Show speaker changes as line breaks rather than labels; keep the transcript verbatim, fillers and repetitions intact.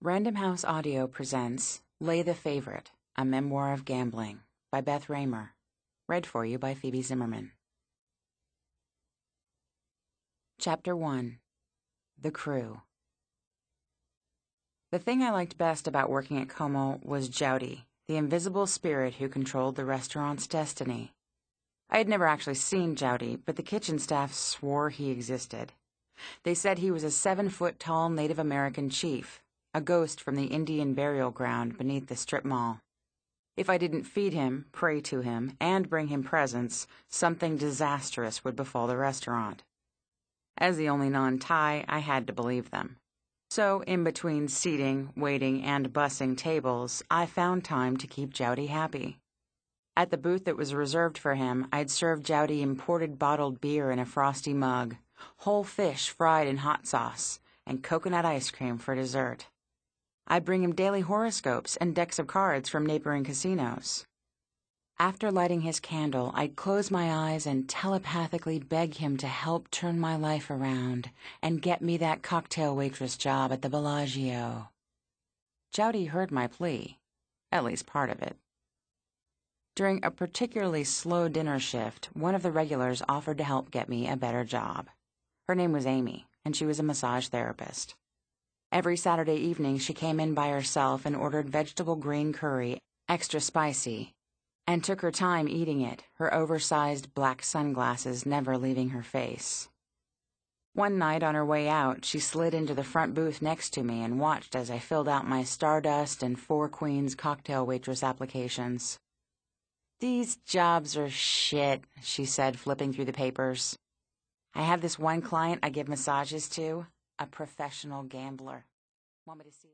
Random House Audio presents Lay the Favorite, A Memoir of Gambling by Beth Raymer. Read for you by Phoebe Zimmerman. Chapter one. The Crew. The thing I liked best about working at Como was Jowdy, the invisible spirit who controlled the restaurant's destiny. I had never actually seen Jowdy, but the kitchen staff swore he existed. They said he was a seven-foot-tall Native American chief, a ghost from the Indian burial ground beneath the strip mall. If I didn't feed him, pray to him, and bring him presents, something disastrous would befall the restaurant. As the only non-Thai, I had to believe them. So, in between seating, waiting, and bussing tables, I found time to keep Jowdy happy. At the booth that was reserved for him, I'd serve Jowdy imported bottled beer in a frosty mug, whole fish fried in hot sauce, and coconut ice cream for dessert. I'd bring him daily horoscopes and decks of cards from neighboring casinos. After lighting his candle, I'd close my eyes and telepathically beg him to help turn my life around and get me that cocktail waitress job at the Bellagio. Jowdy heard my plea, at least part of it. During a particularly slow dinner shift, one of the regulars offered to help get me a better job. Her name was Amy, and she was a massage therapist. Every Saturday evening, she came in by herself and ordered vegetable green curry, extra spicy, and took her time eating it, her oversized black sunglasses never leaving her face. One night on her way out, she slid into the front booth next to me and watched as I filled out my Stardust and Four Queens cocktail waitress applications. "These jobs are shit," she said, flipping through the papers. "I have this one client I give massages to, a professional gambler. Want me to see?"